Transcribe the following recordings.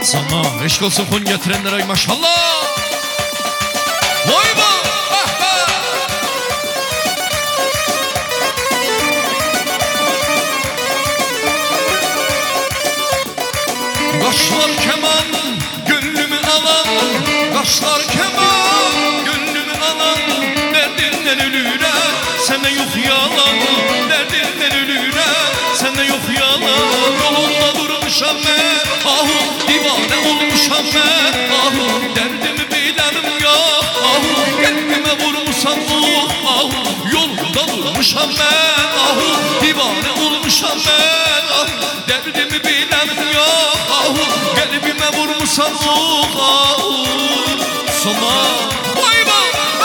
Sana eşk olsun kon getirenlere ay maşallah. Vay be. Kaşlar keman gönlümü alan, kaşlar keman gönlümü alan, derdinden ölüre sende yok yalan, derdinden ölüre sende yok yalan. Yolunda durmuşam ben, ahu divane olmuşam ben, ahu derdimi bilenim yok, ahu kalbime vurmuşam oh, ahu yolunda durmuşam ben, ahu divane olmuşam ben, ahu derdimi bilenim yok, ahu kalbime vurmuşam oh, ahu sana vay be.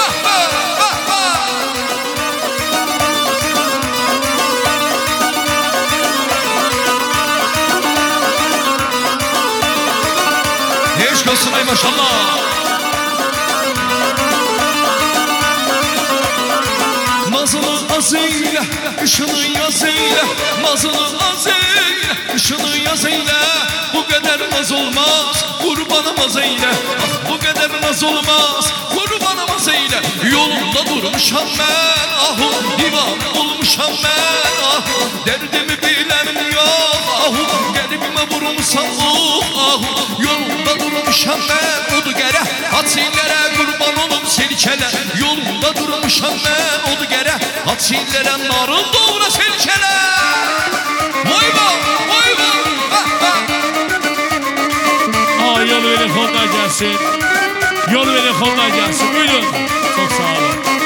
Eşk olsun ay maşallah. Nazını az eyle, ışını yaz eyle, nazını az eyle, ışını yaz eyle. Bu kadar naz olmaz, kurbanım az eyle. Ah bu kadar naz olmaz, kurbanım az eyle. Yolunda durmuşam ben, ahu divane olmuşam ben, ahu derdimi bilenim yok, ahu kalbime vurmuşam oh, ahu yolunda durmuşam ben. Odu gere atillere kurban olum silkele, yolunda durmuşam ben. Odu gere atillere narıl doğra silkele. Vay be, vay be. Yol verin, kollar gelsin. Yol verin, kollar gelsin. Buyurun. Çok sağ olun.